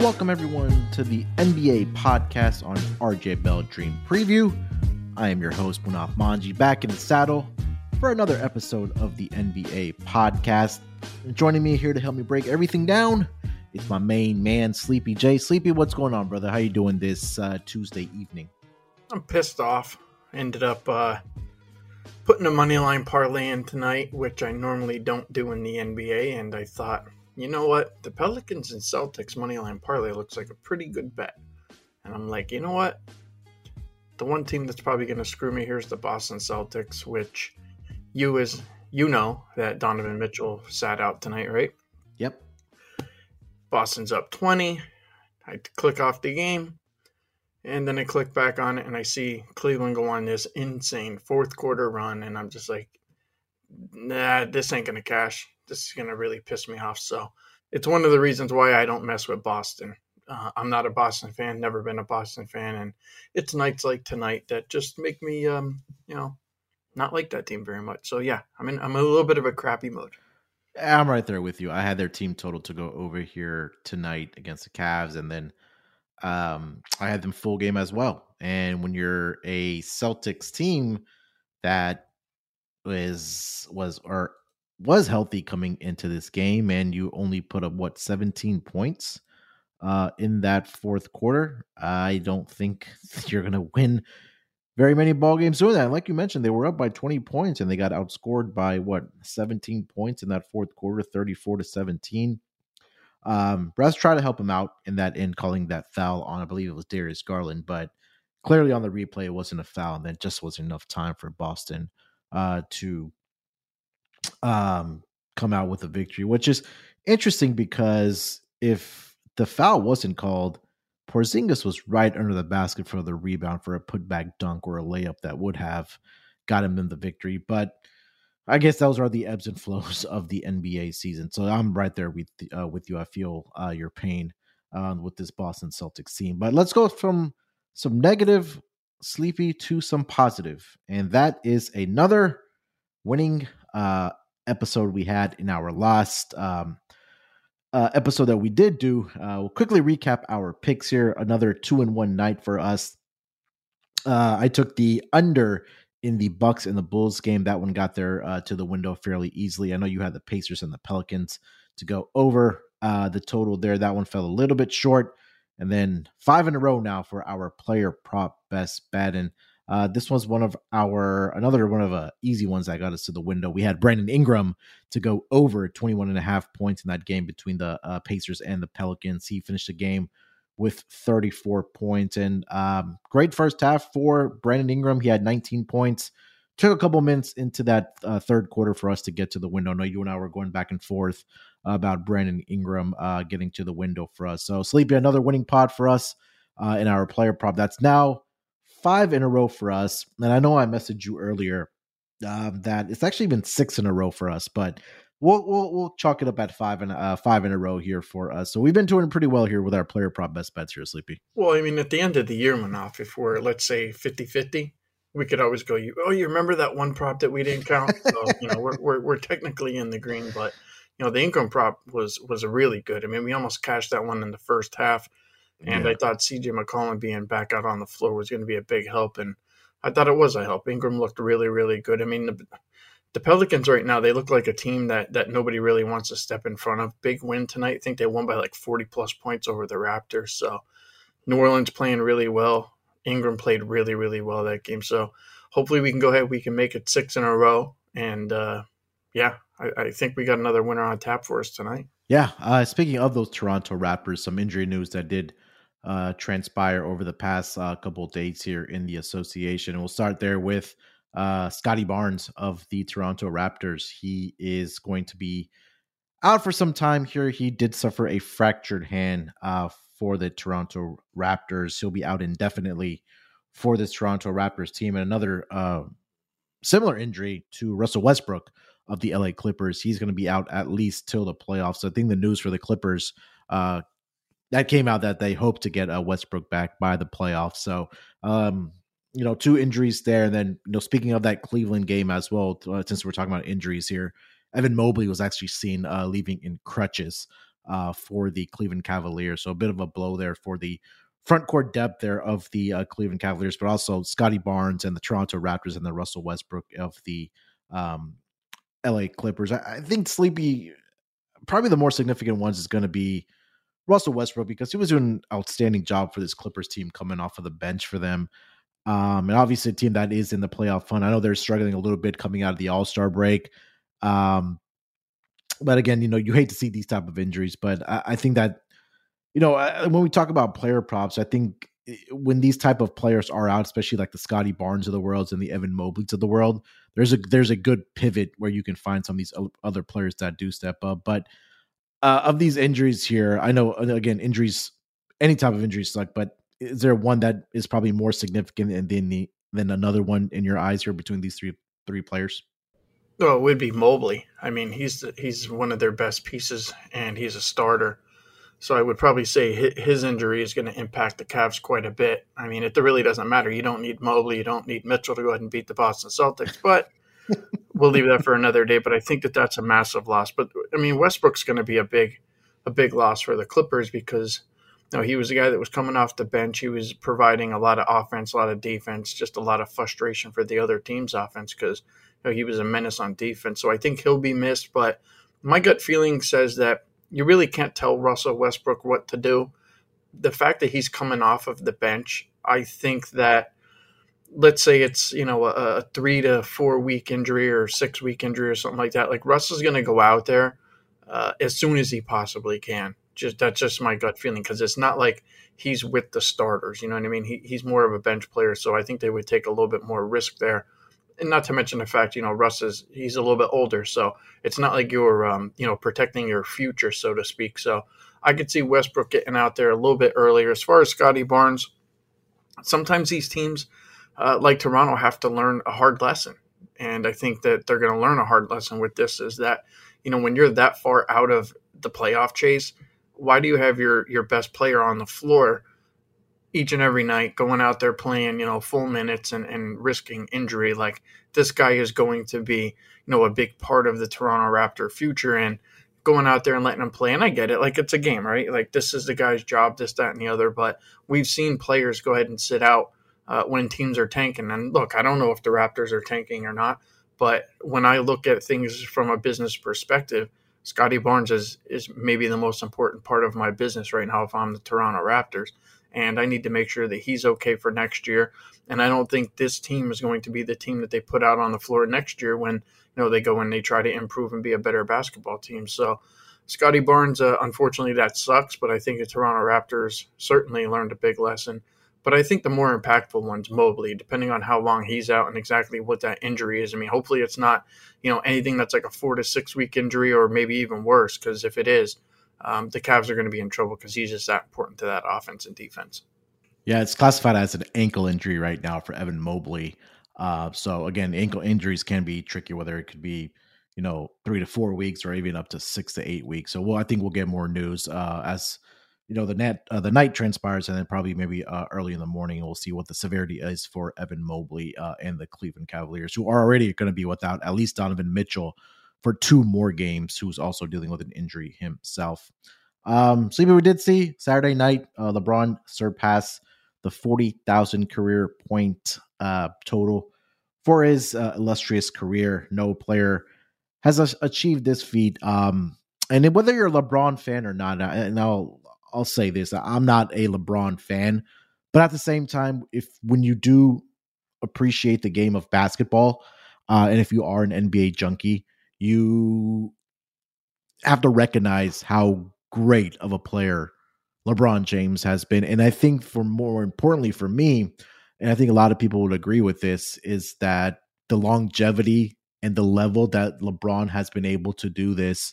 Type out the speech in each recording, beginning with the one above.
welcome everyone to the NBA podcast on RJ Bell Dream Preview. I am your host, Munaf Manji, back in the saddle for another episode of the NBA podcast. And joining me here to help me break everything down, it's my main man, Sleepy J. Sleepy, what's going on, brother? How you doing this Tuesday evening? I'm pissed off. Ended up putting a moneyline parlay in tonight, which I normally don't do in the NBA, and I thought, you know what? The Pelicans and Celtics moneyline parlay looks like a pretty good bet. And I'm like, you know what? The one team that's probably going to screw me here is the Boston Celtics, which you know that Donovan Mitchell sat out tonight, right? Yep. Boston's up 20. I click off the game, and then I click back on it, and I see Cleveland go on this insane fourth quarter run, and I'm just like, nah, this ain't going to cash. This is going to really piss me off. So it's one of the reasons why I don't mess with Boston. I'm not a Boston fan, never been a Boston fan, and it's nights like tonight that just make me, not like that team very much. So yeah, I'm a little bit of a crappy mood. I'm right there with you. I had their team total to go over here tonight against the Cavs, and then I had them full game as well. And when you're a Celtics team that was healthy coming into this game, and you only put up 17 points in that fourth quarter, I don't think you're going to win very many ball games doing that. Like you mentioned, they were up by 20 points and they got outscored by 17 points in that fourth quarter, 34-17. Russ tried to help him out in that end, calling that foul on, I believe it was Darius Garland, but clearly on the replay it wasn't a foul, and that just wasn't enough time for Boston to come out with a victory, which is interesting because if the foul wasn't called, Porzingis was right under the basket for the rebound for a putback dunk or a layup that would have got him in the victory. But I guess those are the ebbs and flows of the NBA season. So I'm right there with you. I feel your pain with this Boston Celtics team. But let's go from some negative, Sleepy, to some positive. And that is another winning episode we had in our last episode that we did do. We'll quickly recap our picks here. Another 2-1 night for us. I took the under in the Bucks and the Bulls game. That one got there to the window fairly easily. I know you had the Pacers and the Pelicans to go over the total there. That one fell a little bit short. And then 5 in a row now for our player prop best bet. And this was another one of easy ones that got us to the window. We had Brandon Ingram to go over 21.5 points in that game between the Pacers and the Pelicans. He finished the game with 34 points, and great first half for Brandon Ingram. He had 19 points. Took a couple minutes into that third quarter for us to get to the window. I know you and I were going back and forth about Brandon Ingram getting to the window for us. So Sleepy, another winning pod for us in our player prop. That's now 5 in a row for us. And I know I messaged you earlier that it's actually been 6 in a row for us, but we'll chalk it up at 5 in a row here for us. So we've been doing pretty well here with our player prop best bets here, Sleepy. Well, I mean, at the end of the year, Manoff, if we're, let's say, 50-50, we could always go, you remember that one prop that we didn't count? So, we're technically in the green, but, the Ingram prop was really good. I mean, we almost cashed that one in the first half. And yeah. I thought CJ McCollum being back out on the floor was going to be a big help, and I thought it was a help. Ingram looked really, really good. I mean, the Pelicans right now, they look like a team that nobody really wants to step in front of. Big win tonight. I think they won by like 40-plus points over the Raptors. So New Orleans playing really well. Ingram played really, really well that game. So hopefully we can go ahead. We can make it 6 in a row. And, I think we got another winner on tap for us tonight. Yeah. Speaking of those Toronto Raptors, some injury news that did transpire over the past couple of days here in the association. And we'll start there with Scotty Barnes of the Toronto Raptors. He is going to be out for some time here. He did suffer a fractured hand for the Toronto Raptors. He'll be out indefinitely for this Toronto Raptors team. And another similar injury to Russell Westbrook of the LA Clippers. He's going to be out at least till the playoffs. So I think the news for the Clippers that came out that they hope to get Westbrook back by the playoffs. So, 2 injuries there. And then, speaking of that Cleveland game as well, since we're talking about injuries here, Evan Mobley was actually seen leaving in crutches for the Cleveland Cavaliers. So a bit of a blow there for the front court depth there of the Cleveland Cavaliers, but also Scotty Barnes and the Toronto Raptors and the Russell Westbrook of the LA Clippers. I think Sleepy, probably the more significant ones is going to be Russell Westbrook, because he was doing an outstanding job for this Clippers team coming off of the bench for them. And obviously a team that is in the playoff hunt. I know they're struggling a little bit coming out of the All-Star break. But again, you hate to see these type of injuries, but I think that, when we talk about player props, I think when these type of players are out, especially like the Scotty Barnes of the world and the Evan Mobleys of the world, there's a good pivot where you can find some of these other players that do step up. But of these injuries here, I know, again, injuries, any type of injuries suck, but is there one that is probably more significant than another one in your eyes here between these three players? Oh, it would be Mobley. I mean, he's one of their best pieces, and he's a starter. So I would probably say his injury is going to impact the Cavs quite a bit. I mean, it really doesn't matter. You don't need Mobley. You don't need Mitchell to go ahead and beat the Boston Celtics. But we'll leave that for another day. But I think that that's a massive loss. But, I mean, Westbrook's going to be a big loss for the Clippers because he was a guy that was coming off the bench. He was providing a lot of offense, a lot of defense, just a lot of frustration for the other team's offense because he was a menace on defense. So I think he'll be missed. But my gut feeling says that you really can't tell Russell Westbrook what to do. The fact that he's coming off of the bench, I think that, let's say it's, a 3 to 4 week injury or 6 week injury or something like that. Like Russell's going to go out there as soon as he possibly can. That's just my gut feeling because it's not like he's with the starters. You know what I mean? He's more of a bench player, so I think they would take a little bit more risk there. And not to mention the fact, Russ he's a little bit older, so it's not like you're, protecting your future, so to speak. So I could see Westbrook getting out there a little bit earlier. As far as Scotty Barnes, sometimes these teams like Toronto have to learn a hard lesson. And I think that they're going to learn a hard lesson with this is that, when you're that far out of the playoff chase, why do you have your best player on the floor each and every night going out there playing, full minutes and risking injury? Like this guy is going to be, a big part of the Toronto Raptor future and going out there and letting him play. And I get it. Like it's a game, right? Like this is the guy's job, this, that, and the other. But we've seen players go ahead and sit out when teams are tanking. And look, I don't know if the Raptors are tanking or not, but when I look at things from a business perspective, Scotty Barnes is maybe the most important part of my business right now if I'm the Toronto Raptors. And I need to make sure that he's okay for next year. And I don't think this team is going to be the team that they put out on the floor next year when they go and they try to improve and be a better basketball team. So Scotty Barnes, unfortunately, that sucks. But I think the Toronto Raptors certainly learned a big lesson. But I think the more impactful one's Mobley, depending on how long he's out and exactly what that injury is. I mean, hopefully it's not anything that's like a 4 to 6 week injury or maybe even worse, because if it is, the Cavs are going to be in trouble because he's just that important to that offense and defense. Yeah, it's classified as an ankle injury right now for Evan Mobley. So again, ankle injuries can be tricky, whether it could be, 3 to 4 weeks or even up to 6 to 8 weeks. So I think we'll get more news as the night transpires, and then probably maybe early in the morning we'll see what the severity is for Evan Mobley and the Cleveland Cavaliers, who are already going to be without at least Donovan Mitchell for 2 more games, who's also dealing with an injury himself. So we did see Saturday night, LeBron surpass the 40,000 career point total for his illustrious career. No player has achieved this feat. And whether you're a LeBron fan or not, and I'll say this, I'm not a LeBron fan, but at the same time, when you do appreciate the game of basketball, and if you are an NBA junkie, you have to recognize how great of a player LeBron James has been. And I think more importantly for me, and I think a lot of people would agree with this, is that the longevity and the level that LeBron has been able to do this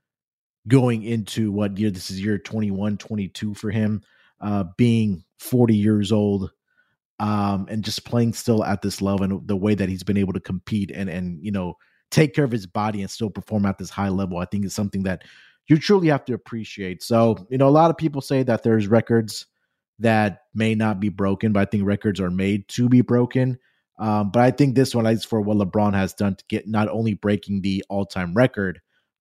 going into what year? This is year 21, 22 for him, being 40 years old, and just playing still at this level, and the way that he's been able to compete and take care of his body and still perform at this high level, I think is something that you truly have to appreciate. So, a lot of people say that there's records that may not be broken, but I think records are made to be broken. But I think this one is for what LeBron has done to get not only breaking the all-time record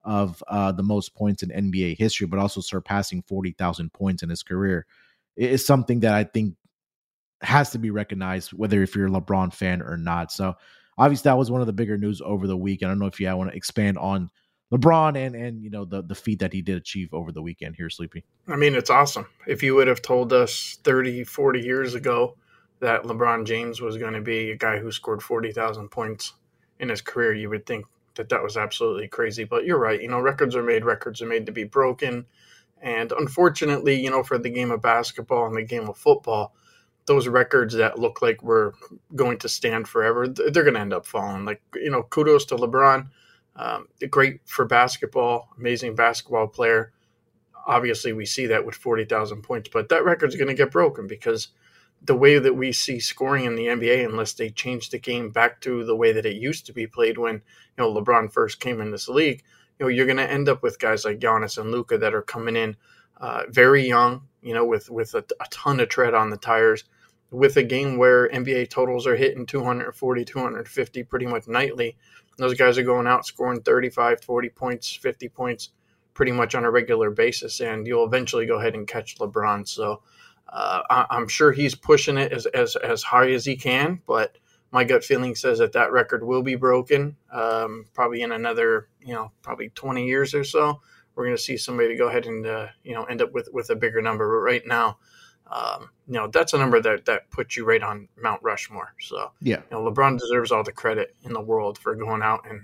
of the most points in NBA history, but also surpassing 40,000 points in his career is something that I think has to be recognized, whether if you're a LeBron fan or not. So obviously that was one of the bigger news over the week. I don't know if you want to expand on LeBron and the feat that he did achieve over the weekend here, Sleepy. I mean, it's awesome. If you would have told us 30, 40 years ago that LeBron James was going to be a guy who scored 40,000 points in his career, you would think that was absolutely crazy. But you're right. Records are made to be broken. And unfortunately, for the game of basketball and the game of football, those records that look like we're going to stand forever, they're going to end up falling. Like, kudos to LeBron. Great for basketball, amazing basketball player. Obviously, we see that with 40,000 points, but that record's going to get broken because the way that we see scoring in the NBA, unless they change the game back to the way that it used to be played when, LeBron first came in this league, you're going to end up with guys like Giannis and Luka that are coming in very young, with a ton of tread on the tires, with a game where NBA totals are hitting 240, 250 pretty much nightly. Those guys are going out scoring 35, 40 points, 50 points pretty much on a regular basis, and you'll eventually go ahead and catch LeBron. So I'm sure he's pushing it as high as he can, but my gut feeling says that record will be broken probably in another, probably 20 years or so. We're going to see somebody go ahead and, end up with a bigger number. But right now, that's a number that puts you right on Mount Rushmore. So, yeah, LeBron deserves all the credit in the world for going out and,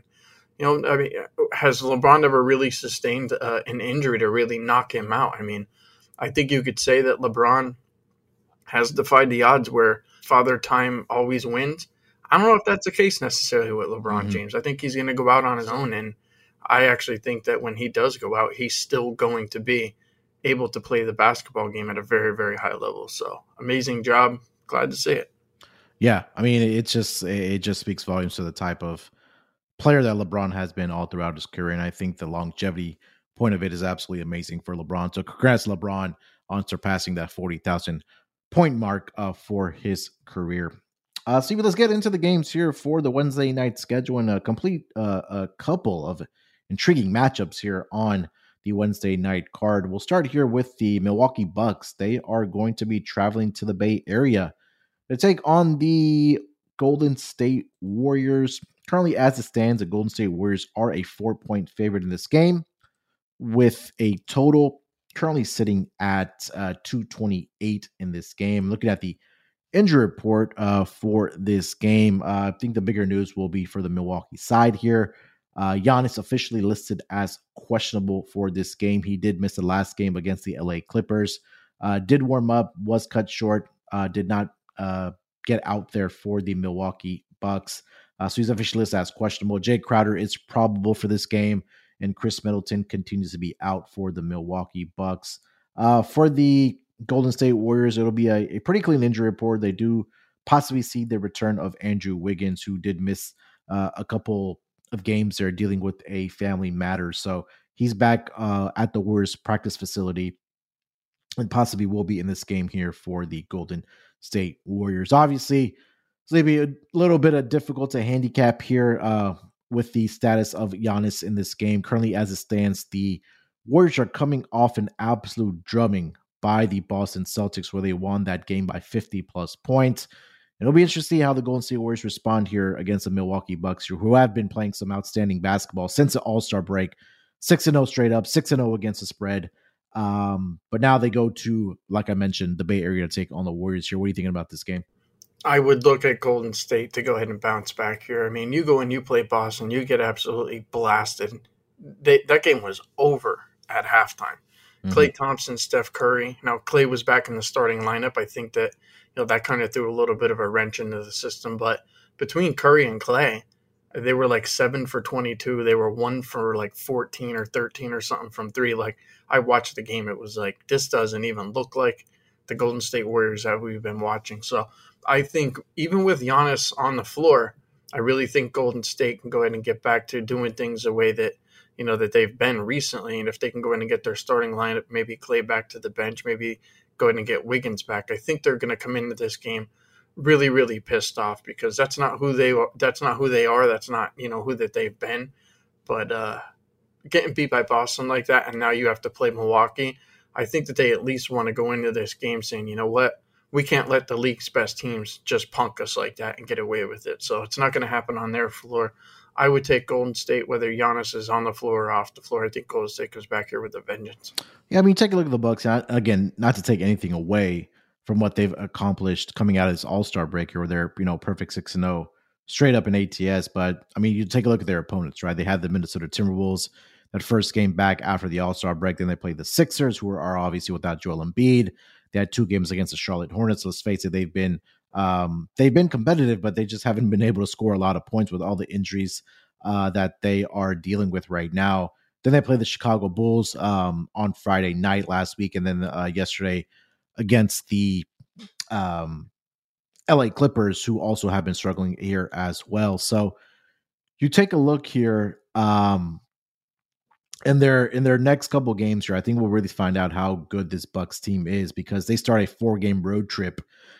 has LeBron ever really sustained an injury to really knock him out? I mean, I think you could say that LeBron has defied the odds where Father Time always wins. I don't know if that's the case necessarily with LeBron James. I think he's going to go out on his own, and I actually think that when he does go out, he's still going to be able to play the basketball game at a very, very high level. So amazing job. Glad to see it. Yeah. I mean, it just speaks volumes to the type of player that LeBron has been all throughout his career. And I think the longevity point of it is absolutely amazing for LeBron. So congrats, LeBron, on surpassing that 40,000 point mark for his career. Steve, let's get into the games here for the Wednesday night schedule and complete a couple of intriguing matchups here on the Wednesday night card. We'll start here with the Milwaukee Bucks. They are going to be traveling to the Bay Area to take on the Golden State Warriors. Currently, as it stands, the Golden State Warriors are a 4-point favorite in this game, with a total currently sitting at 228 in this game. Looking at the injury report for this game, I think the bigger news will be for the Milwaukee side here. Giannis officially listed as questionable for this game. He did miss the last game against the LA Clippers. Did warm up, was cut short, did not get out there for the Milwaukee Bucks. So he's officially listed as questionable. Jay Crowder is probable for this game, and Chris Middleton continues to be out for the Milwaukee Bucks. For the Golden State Warriors, it'll be a pretty clean injury report. They do possibly see the return of Andrew Wiggins, who did miss a couple of games there dealing with a family matter. So he's back at the Warriors practice facility and possibly will be in this game here for the Golden State Warriors. Obviously, it's going to be a little bit of difficult to handicap here with the status of Giannis in this game. Currently, as it stands, the Warriors are coming off an absolute drumming by the Boston Celtics, where they won that game by 50-plus points. It'll be interesting to see how the Golden State Warriors respond here against the Milwaukee Bucks, who have been playing some outstanding basketball since the All-Star break. 6-0 straight up, 6-0 against the spread. But now they go to, like I mentioned, the Bay Area to take on the Warriors here. What are you thinking about this game? I would look at Golden State to go ahead and bounce back here. I mean, you go and you play Boston, you get absolutely blasted. That game was over at halftime. Klay Thompson, Steph Curry. Now, Klay was back in the starting lineup. I think that that kind of threw a little bit of a wrench into the system. But between Curry and Klay, they were like 7 for 22. They were 1 for like 14 or 13 or something from three. Like, I watched the game. It was like, this doesn't even look like the Golden State Warriors that we've been watching. So I think even with Giannis on the floor, I really think Golden State can go ahead and get back to doing things the way that, that they've been recently. And if they can go ahead and get their starting lineup, maybe Klay back to the bench, maybe go ahead and get Wiggins back, I think they're going to come into this game really, really pissed off, because that's not who they are. That's not, who that they've been. But getting beat by Boston like that, and now you have to play Milwaukee. I think that they at least want to go into this game saying, you know what, we can't let the league's best teams just punk us like that and get away with it. So it's not going to happen on their floor. I would take Golden State, whether Giannis is on the floor or off the floor. I think Golden State comes back here with a vengeance. Yeah, I mean, take a look at the Bucks. Again, not to take anything away from what they've accomplished coming out of this All-Star break here, where they're perfect 6-0 straight up in ATS. But I mean, you take a look at their opponents, right? They had the Minnesota Timberwolves that first game back after the All-Star break. Then they played the Sixers, who are obviously without Joel Embiid. They had 2 games against the Charlotte Hornets. Let's face it, they've been competitive, but they just haven't been able to score a lot of points with all the injuries that they are dealing with right now. Then they played the Chicago Bulls on Friday night last week, and then yesterday against the LA Clippers, who also have been struggling here as well. So you take a look here, in their next couple games here, I think we'll really find out how good this Bucks team is, because they start a 4-game road trip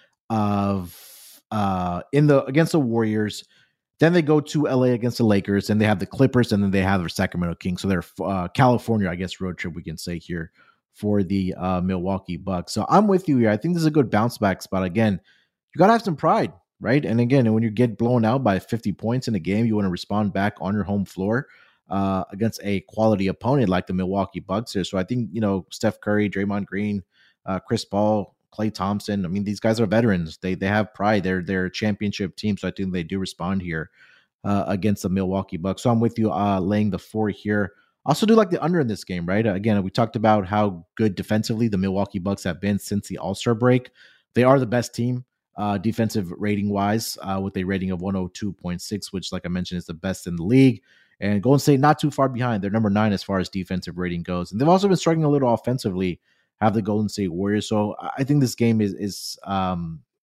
against the Warriors. Then they go to LA against the Lakers, and they have the Clippers, and then they have the Sacramento Kings. So they're California, I guess, road trip, we can say here, for the Milwaukee Bucks. So I'm with you here. I think this is a good bounce back spot. Again, you got to have some pride, right? And again, when you get blown out by 50 points in a game, you want to respond back on your home floor against a quality opponent like the Milwaukee Bucks here. So I think, Steph Curry, Draymond Green, Chris Paul, Klay Thompson, I mean, these guys are veterans. They have pride. They're a championship team, so I think they do respond here against the Milwaukee Bucks. So I'm with you laying the 4 here. Also do like the under in this game, right? Again, we talked about how good defensively the Milwaukee Bucks have been since the All-Star break. They are the best team defensive rating-wise with a rating of 102.6, which, like I mentioned, is the best in the league. And Golden State not too far behind. They're number 9 as far as defensive rating goes. And they've also been struggling a little offensively, have the Golden State Warriors. So I think this game is I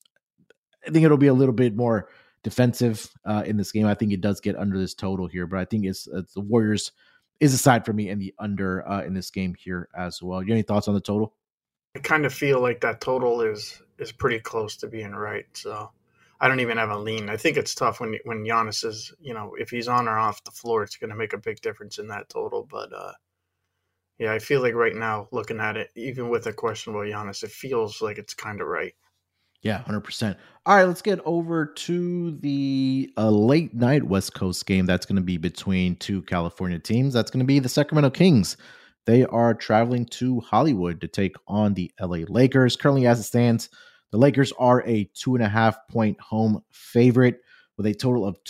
think it'll be a little bit more defensive in this game. I think it does get under this total here, but I think it's the Warriors is a side for me in the under in this game here as well. You have any thoughts on the total? I kind of feel like that total is pretty close to being right. So I don't even have a lean. I think it's tough when Giannis is, if he's on or off the floor, it's going to make a big difference in that total. But yeah, I feel like right now, looking at it, even with a questionable Giannis, it feels like it's kind of right. Yeah, 100%. All right, let's get over to the late night West Coast game. That's going to be between 2 California teams. That's going to be the Sacramento Kings. They are traveling to Hollywood to take on the LA Lakers. Currently, as it stands, the Lakers are a 2.5-point home favorite with a total of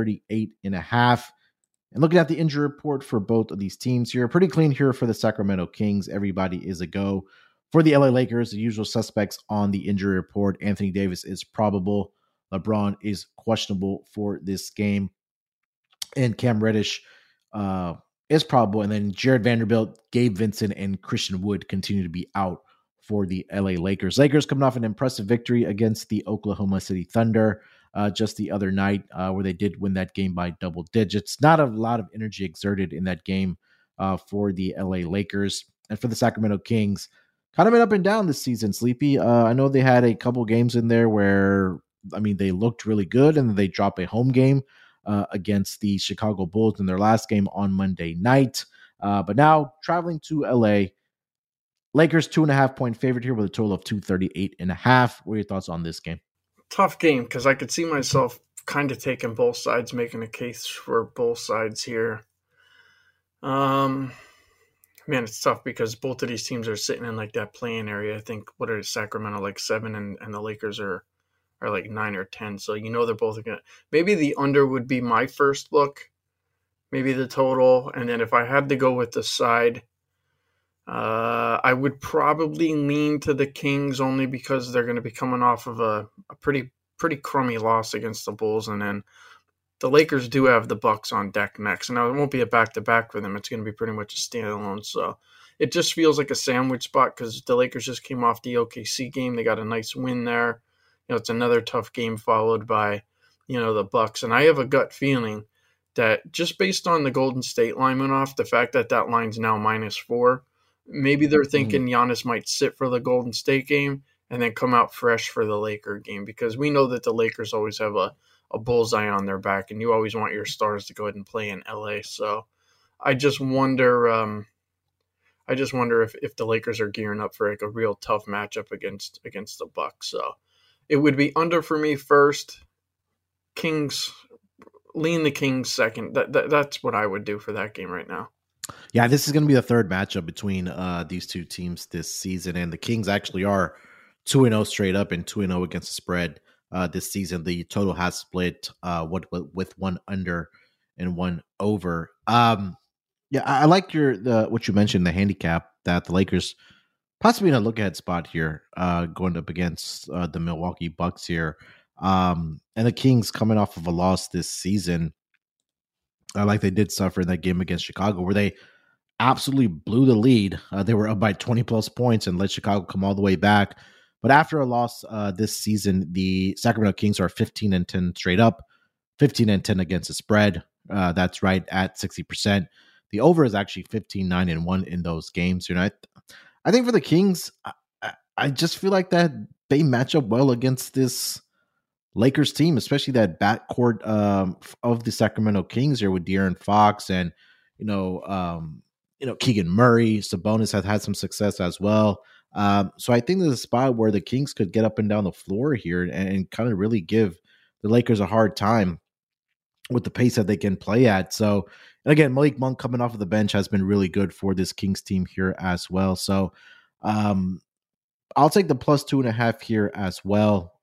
238.5. And looking at the injury report for both of these teams here, pretty clean here for the Sacramento Kings. Everybody is a go. For the LA Lakers, the usual suspects on the injury report. Anthony Davis is probable. LeBron is questionable for this game. And Cam Reddish is probable. And then Jared Vanderbilt, Gabe Vincent, and Christian Wood continue to be out for the LA Lakers. Lakers coming off an impressive victory against the Oklahoma City Thunder just the other night, where they did win that game by double digits. Not a lot of energy exerted in that game for the LA Lakers. And for the Sacramento Kings, kind of been up and down this season, Sleepy. I know they had a couple games in there where, they looked really good, and then they dropped a home game against the Chicago Bulls in their last game on Monday night. But now traveling to LA, Lakers 2.5-point favorite here with a total of 238.5. What are your thoughts on this game? Tough game, because I could see myself kind of taking both sides, making a case for both sides here. Man, it's tough because both of these teams are sitting in like that play-in area. I think, what are Sacramento, like 7, and the Lakers are like 9 or 10. So they're both going to – maybe the under would be my first look, maybe the total. And then if I had to go with the side, I would probably lean to the Kings only because they're going to be coming off of a pretty crummy loss against the Bulls. And then the Lakers do have the Bucks on deck next. Now, it won't be a back-to-back for them. It's going to be pretty much a standalone. So it just feels like a sandwich spot because the Lakers just came off the OKC game. They got a nice win there. It's another tough game followed by, the Bucks. And I have a gut feeling that just based on the Golden State line went off, the fact that line's now -4, maybe they're thinking Giannis might sit for the Golden State game and then come out fresh for the Laker game, because we know that the Lakers always have a bullseye on their back, and you always want your stars to go ahead and play in LA. So I just wonder. I just wonder if the Lakers are gearing up for like a real tough matchup against the Bucks. So it would be under for me first. Kings, lean the Kings second. That's what I would do for that game right now. Yeah, this is going to be the third matchup between these two teams this season, and the Kings actually are 2-0 straight up and 2-0 against the spread this season. The total has split with one under and one over. Yeah, I like what you mentioned, the handicap that the Lakers possibly in a look ahead spot here, going up against the Milwaukee Bucks here, and the Kings coming off of a loss this season, like they did suffer in that game against Chicago, where they absolutely blew the lead. They were up by 20 plus points and let Chicago come all the way back. But after a loss this season, the Sacramento Kings are 15-10 straight up, 15-10 against the spread. That's right at 60%. The over is actually 15-9-1 in those games. You know, I think for the Kings, I just feel like that they match up well against this Lakers team, especially that backcourt of the Sacramento Kings here with De'Aaron Fox and Keegan Murray. Sabonis has had some success as well. So I think there's a spot where the Kings could get up and down the floor here and kind of really give the Lakers a hard time with the pace that they can play at. So, and again, Malik Monk coming off of the bench has been really good for this Kings team here as well. So I'll take the plus 2.5 here as well.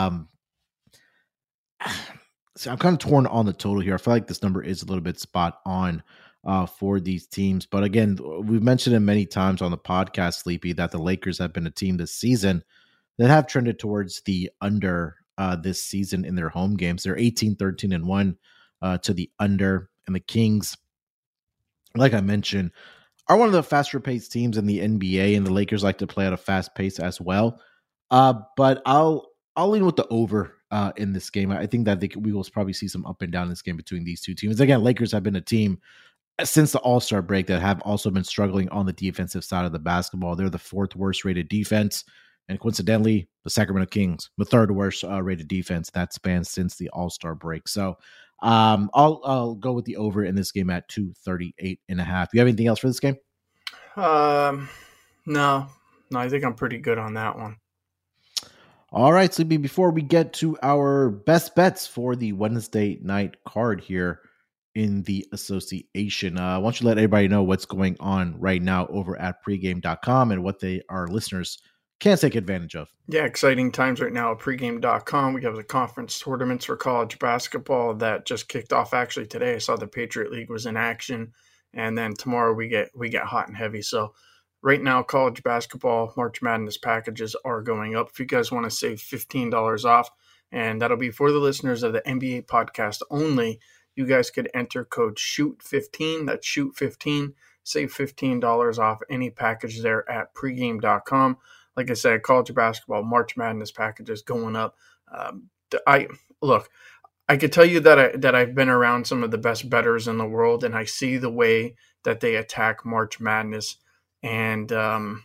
So I'm kind of torn on the total here. I feel like this number is a little bit spot on for these teams. But again, we've mentioned it many times on the podcast, Sleepy, that the Lakers have been a team this season that have trended towards the under this season in their home games. They're 18-13-1 to the under. And the Kings, like I mentioned, are one of the faster paced teams in the NBA, and the Lakers like to play at a fast pace as well. But I'll lean with the over in this game. I think that we will probably see some up and down in this game between these two teams. Again, Lakers have been a team since the All-Star break that have also been struggling on the defensive side of the basketball. They're the fourth worst rated defense. And coincidentally, the Sacramento Kings, the third worst rated defense that spans since the All-Star break. So I'll go with the over in this game at 238.5. You have anything else for this game? No, I think I'm pretty good on that one. All right, Sleepy, before we get to our best bets for the Wednesday night card here in the association, I want you to let everybody know what's going on right now over at pregame.com and what our listeners can take advantage of. Yeah, exciting times right now at pregame.com. We have the conference tournaments for college basketball that just kicked off actually today. I saw the Patriot League was in action, and then tomorrow we get hot and heavy. So right now, college basketball March Madness packages are going up. If you guys want to save $15 off, and that'll be for the listeners of the NBA podcast only, you guys could enter code SHOOT15. That's SHOOT15. Save $15 off any package there at pregame.com. Like I said, college basketball March Madness packages going up. I could tell you that I've been around some of the best bettors in the world, and I see the way that they attack March Madness, and the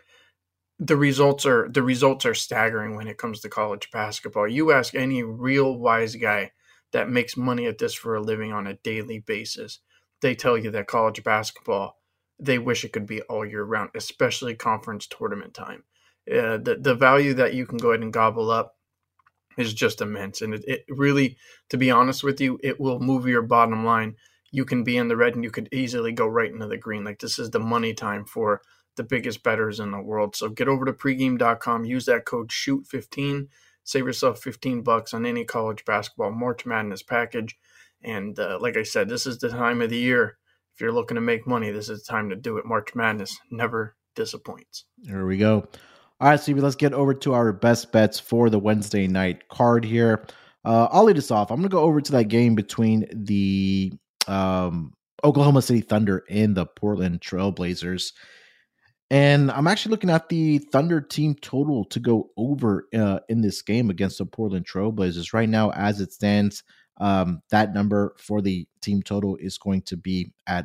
results are staggering when it comes to college basketball. You ask any real wise guy that makes money at this for a living on a daily basis, they tell you that college basketball, they wish it could be all year round, especially conference tournament time. The value that you can go ahead and gobble up is just immense. And it really, to be honest with you, it will move your bottom line. You can be in the red and you could easily go right into the green. Like, this is the money time for the biggest bettors in the world. So get over to pregame.com, use that code SHOOT15, save yourself $15 on any college basketball March Madness package. And like I said, this is the time of the year. If you're looking to make money, this is the time to do it. March Madness never disappoints. There we go. All right, Stevie, let's get over to our best bets for the Wednesday night card here. I'll lead us off. I'm going to go over to that game between the Oklahoma City Thunder and the Portland Trail Blazers. And I'm actually looking at the Thunder team total to go over in this game against the Portland Trail Blazers. Right now, as it stands, that number for the team total is going to be at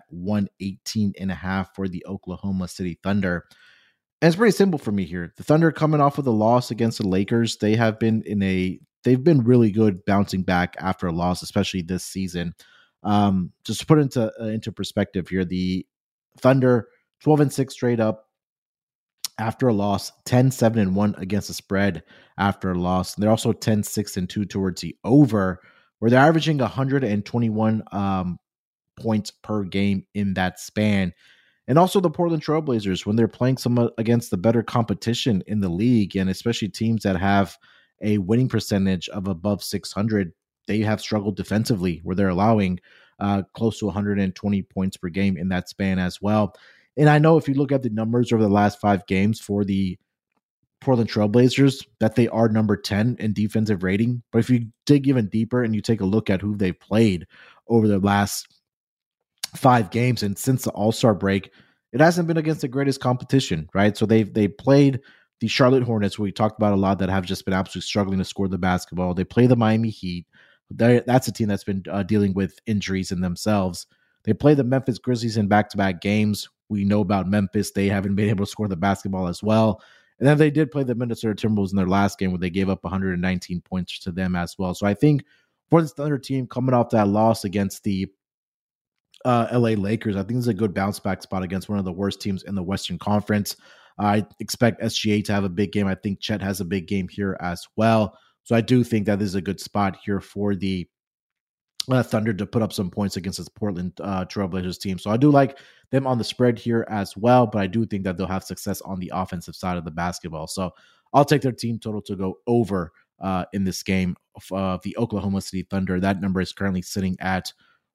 118.5 for the Oklahoma City Thunder. And it's pretty simple for me here. The Thunder coming off of the loss against the Lakers, they've been really good bouncing back after a loss, especially this season. Just to put into perspective here, the Thunder 12-6 straight up after a loss, 10-7-1 against the spread after a loss. And they're also 10-6-2 towards the over, where they're averaging 121 points per game in that span. And also the Portland Trailblazers, when they're playing some against the better competition in the league, and especially teams that have a winning percentage of above 600, they have struggled defensively, where they're allowing close to 120 points per game in that span as well. And I know if you look at the numbers over the last 5 games for the Portland Trailblazers, that they are number 10 in defensive rating. But if you dig even deeper and you take a look at who they've played over the last 5 games and since the All-Star break, it hasn't been against the greatest competition, right? So they played the Charlotte Hornets, who we talked about a lot, that have just been absolutely struggling to score the basketball. They play the Miami Heat. That's a team that's been dealing with injuries in themselves. They play the Memphis Grizzlies in back-to-back games. We know about Memphis. They haven't been able to score the basketball as well. And then they did play the Minnesota Timberwolves in their last game, where they gave up 119 points to them as well. So I think for this Thunder team, coming off that loss against the LA Lakers, I think this is a good bounce back spot against one of the worst teams in the Western Conference. I expect SGA to have a big game. I think Chet has a big game here as well. So I do think that this is a good spot here for the Thunder to put up some points against this Portland Trailblazers team. So I do like them on the spread here as well, but I do think that they'll have success on the offensive side of the basketball. So I'll take their team total to go over in this game of the Oklahoma City Thunder. That number is currently sitting at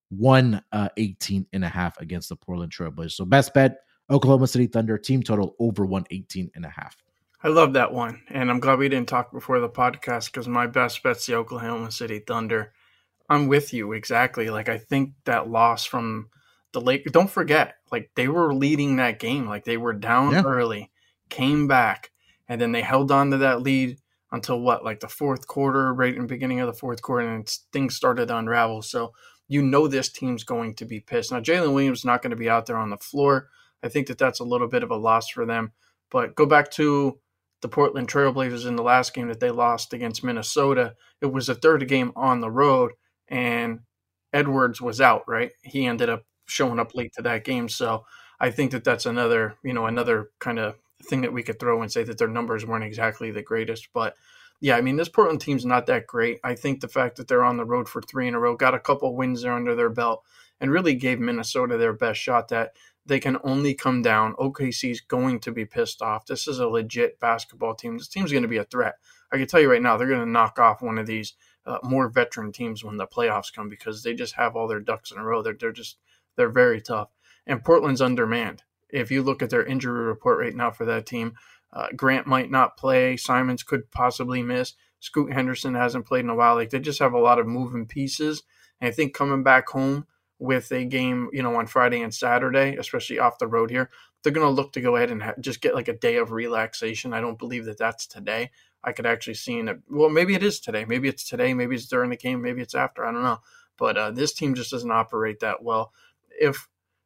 118.5 against the Portland Trailblazers. So best bet, Oklahoma City Thunder, team total over 118.5. I love that one, and I'm glad we didn't talk before the podcast, because my best bet's the Oklahoma City Thunder. I'm with you exactly. Like, I think that loss from the Lakers, don't forget, like, they were leading that game. Like, they were down early, came back, and then they held on to that lead until like the fourth quarter, right in the beginning of the fourth quarter, and things started to unravel. So you know this team's going to be pissed. Now, Jalen Williams is not going to be out there on the floor. I think that that's a little bit of a loss for them. But go back to the Portland Trailblazers in the last game that they lost against Minnesota. It was the third game on the road, and Edwards was out, right? He ended up showing up late to that game. So I think that that's another kind of thing that we could throw and say that their numbers weren't exactly the greatest. But yeah, I mean, this Portland team's not that great. I think the fact that they're on the road for 3 in a row, got a couple wins there under their belt, and really gave Minnesota their best shot, that they can only come down. OKC's going to be pissed off. This is a legit basketball team. This team's going to be a threat. I can tell you right now, they're going to knock off one of these more veteran teams when the playoffs come, because they just have all their ducks in a row. They're very tough. And Portland's undermanned. If you look at their injury report right now for that team, Grant might not play. Simons could possibly miss. Scoot Henderson hasn't played in a while. Like, they just have a lot of moving pieces. And I think coming back home with a game, on Friday and Saturday, especially off the road here, they're going to look to go ahead and just get like a day of relaxation. I don't believe that that's today. I could actually see maybe it is today. Maybe it's today. Maybe it's during the game. Maybe it's after. I don't know. But this team just doesn't operate that well. If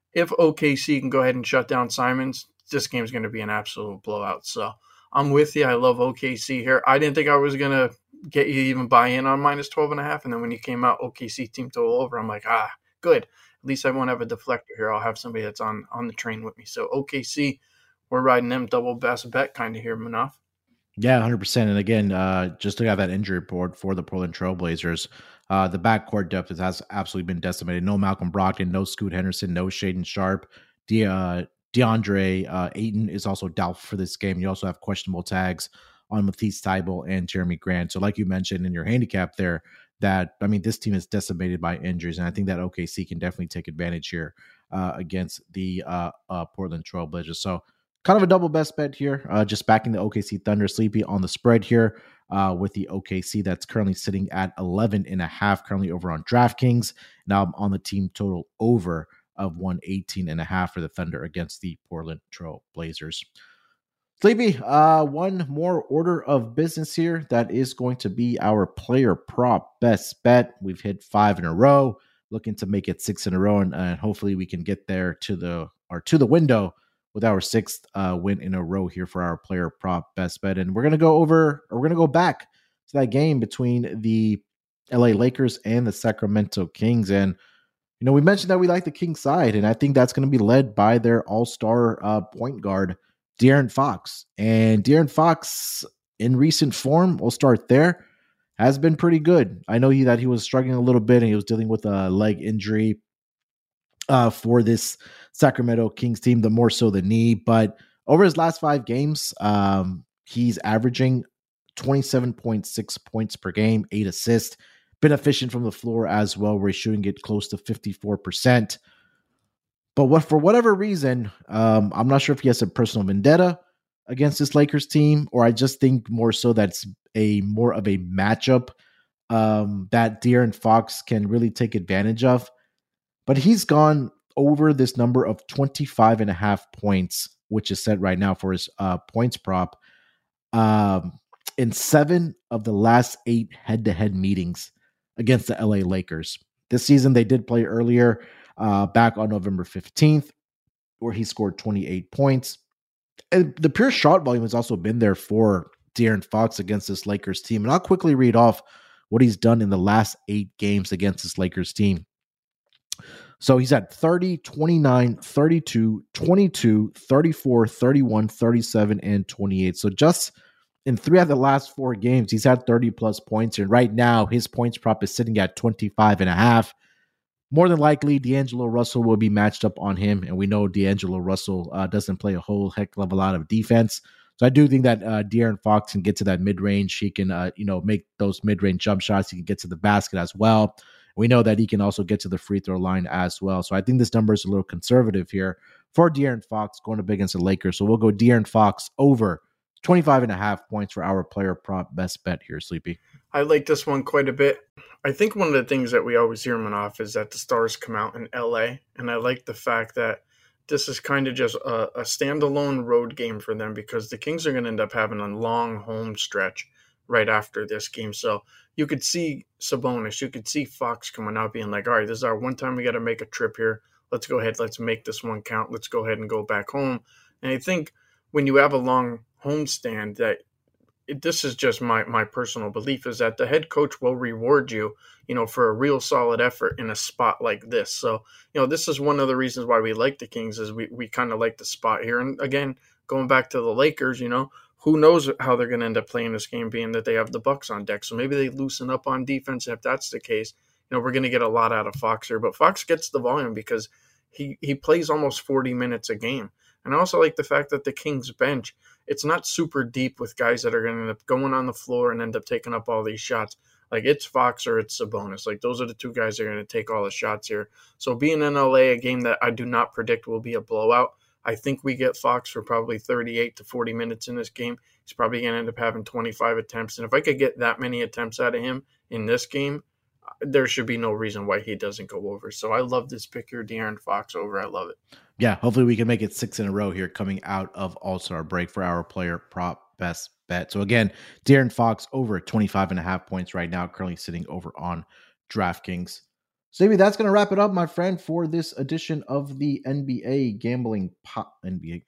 OKC can go ahead and shut down Simons, this game's going to be an absolute blowout. So I'm with you. I love OKC here. I didn't think I was going to get you even buy in on minus 12.5. And then when you came out, OKC team total over, I'm like, good. At least I won't have a deflector here. I'll have somebody that's on the train with me. So OKC, we're riding them double best bet kind of here, Manaf. Yeah, 100%. And again, just to have that injury report for the Portland Trailblazers, the backcourt depth has absolutely been decimated. No Malcolm Brogdon, no Scoot Henderson, no Shaedon Sharpe. DeAndre Ayton is also doubtful for this game. You also have questionable tags on Matisse Thybulle and Jeremy Grant. So like you mentioned in your handicap there, this team is decimated by injuries, and I think that OKC can definitely take advantage here against the Portland Trailblazers. So kind of a double best bet here, just backing the OKC Thunder sleepy on the spread here with the OKC that's currently sitting at 11.5, currently over on DraftKings. Now I'm on the team total over of 118.5 for the Thunder against the Portland Trailblazers. Sleepy, one more order of business here. That is going to be our player prop best bet. We've hit 5 in a row, looking to make it 6 in a row, and hopefully we can get there to the window with our 6th win in a row here for our player prop best bet. And we're gonna go back to that game between the LA Lakers and the Sacramento Kings. And we mentioned that we like the Kings side, and I think that's going to be led by their all-star point guard, De'Aaron Fox. And De'Aaron Fox, in recent form, we'll start there, has been pretty good. I know that he was struggling a little bit, and he was dealing with a leg injury for this Sacramento Kings team, the more so the knee. But over his last 5 games, he's averaging 27.6 points per game, 8 assists. Been efficient from the floor as well, where he's shooting it close to 54%. But for whatever reason, I'm not sure if he has a personal vendetta against this Lakers team, or I just think more so that's more of a matchup that De'Aaron Fox can really take advantage of. But he's gone over this number of 25.5 points, which is set right now for his points prop, in 7 of the last 8 head-to-head meetings against the LA Lakers. This season, they did play earlier back on November 15th, where he scored 28 points. And the pure shot volume has also been there for De'Aaron Fox against this Lakers team. And I'll quickly read off what he's done in the last 8 games against this Lakers team. So he's at 30, 29, 32, 22, 34, 31, 37, and 28. So just in 3 out of the last 4 games, he's had 30-plus points. And right now, his points prop is sitting at 25.5. More than likely, D'Angelo Russell will be matched up on him. And we know D'Angelo Russell doesn't play a whole heck of a lot of defense. So I do think that De'Aaron Fox can get to that mid-range. He can, make those mid-range jump shots. He can get to the basket as well. We know that he can also get to the free throw line as well. So I think this number is a little conservative here for De'Aaron Fox going up against the Lakers. So we'll go De'Aaron Fox over 25.5 points for our player prop best bet here, Sleepy. I like this one quite a bit. I think one of the things that we always hear him off is that the Stars come out in LA. And I like the fact that this is kind of just a standalone road game for them, because the Kings are going to end up having a long home stretch right after this game. So you could see Sabonis, you could see Fox coming out being like, all right, this is our one time we got to make a trip here. Let's go ahead. Let's make this one count. Let's go ahead and go back home. And I think when you have a long homestand, that this is just my personal belief, is that the head coach will reward you, for a real solid effort in a spot like this. So, this is one of the reasons why we like the Kings, is we kind of like the spot here. And again, going back to the Lakers, who knows how they're going to end up playing this game, being that they have the Bucks on deck. So maybe they loosen up on defense. If that's the case, we're going to get a lot out of Fox here. But Fox gets the volume because he plays almost 40 minutes a game. And I also like the fact that the Kings bench, it's not super deep with guys that are going to end up going on the floor and end up taking up all these shots. Like, it's Fox or it's Sabonis. Like, those are the 2 guys that are going to take all the shots here. So being in LA, a game that I do not predict will be a blowout, I think we get Fox for probably 38 to 40 minutes in this game. He's probably going to end up having 25 attempts. And if I could get that many attempts out of him in this game, there should be no reason why he doesn't go over. So I love this pick here, De'Aaron Fox over. I love it. Yeah, hopefully we can make it 6 in a row here coming out of All-Star break for our player prop best bet. So again, De'Aaron Fox over 25.5 points right now, currently sitting over on DraftKings. So maybe that's going to wrap it up, my friend, for this edition of the NBA Gambling NBA.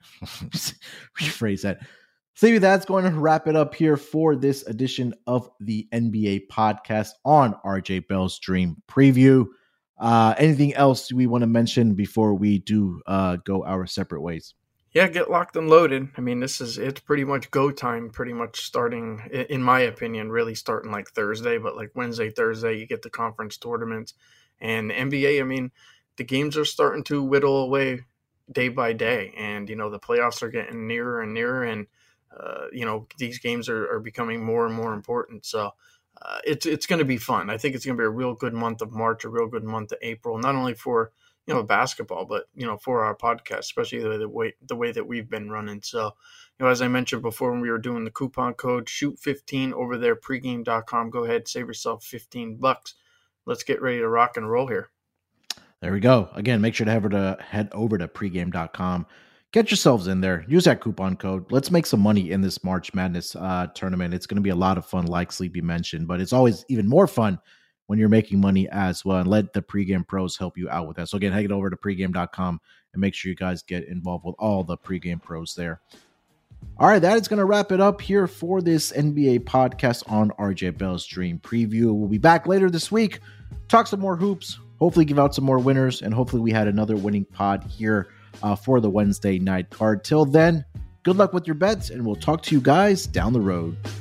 Rephrase that. So maybe that's going to wrap it up here for this edition of the NBA podcast on RJ Bell's Dream Preview. Anything else we want to mention before we do go our separate ways? Yeah, get locked and loaded. I mean, it's pretty much go time, pretty much starting, in my opinion, really starting like Thursday, but like Wednesday, Thursday, you get the conference tournaments. And NBA, I mean, the games are starting to whittle away day by day. And, the playoffs are getting nearer and nearer. And, these games are becoming more and more important. So it's going to be fun. I think it's going to be a real good month of March, a real good month of April, not only for, basketball, but, for our podcast, especially the way that we've been running. So, as I mentioned before, when we were doing the coupon code, shoot15 over there, pregame.com, go ahead, save yourself $15. Let's get ready to rock and roll here. There we go. Again, make sure to head over to pregame.com. Get yourselves in there. Use that coupon code. Let's make some money in this March Madness tournament. It's going to be a lot of fun, like Sleepy mentioned, but it's always even more fun when you're making money as well. And let the pregame pros help you out with that. So again, head over to pregame.com and make sure you guys get involved with all the pregame pros there. All right, that is going to wrap it up here for this NBA podcast on RJ Bell's Dream Preview. We'll be back later this week. Talk some more hoops. hopefully give out some more winners, and hopefully we had another winning pod here for the Wednesday night card. Till then, good luck with your bets, and we'll talk to you guys down the road.